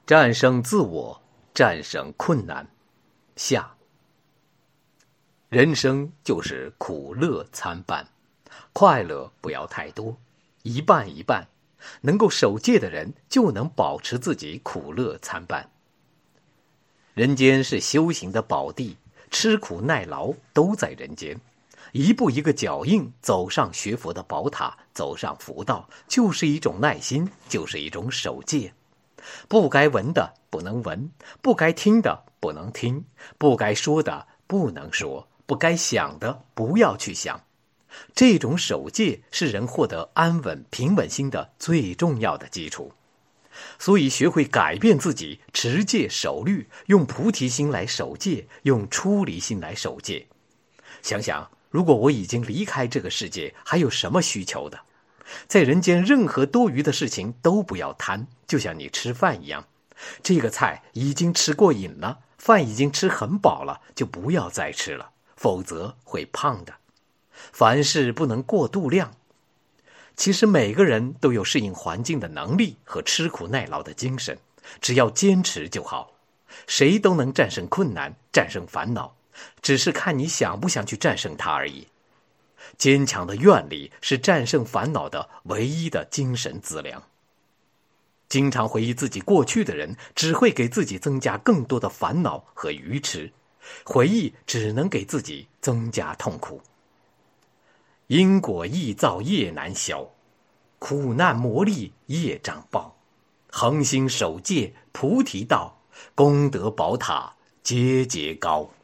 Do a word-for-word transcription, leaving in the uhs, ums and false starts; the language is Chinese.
战胜自我，战胜困难。下。人生就是苦乐参半，快乐不要太多，一半一半。能够守戒的人，就能保持自己苦乐参半。人间是修行的宝地，吃苦耐劳都在人间。一步一个脚印走上学佛的宝塔，走上佛道，就是一种耐心，就是一种守戒。不该闻的不能闻，不该听的不能听，不该说的不能说，不该想的不要去想。这种守戒是人获得安稳平稳心的最重要的基础。所以学会改变自己，持戒守律，用菩提心来守戒，用出离心来守戒。想想，如果我已经离开这个世界，还有什么需求的？在人间任何多余的事情都不要贪，就像你吃饭一样，这个菜已经吃过瘾了，饭已经吃很饱了，就不要再吃了，否则会胖的。凡事不能过度量。其实每个人都有适应环境的能力和吃苦耐劳的精神，只要坚持就好。谁都能战胜困难，战胜烦恼，只是看你想不想去战胜它而已。坚强的愿力是战胜烦恼的唯一的精神资粮。经常回忆自己过去的人，只会给自己增加更多的烦恼和愚痴，回忆只能给自己增加痛苦。因果易造业难消，苦难磨砺业障报。恒心守戒菩提道，功德宝塔节节高。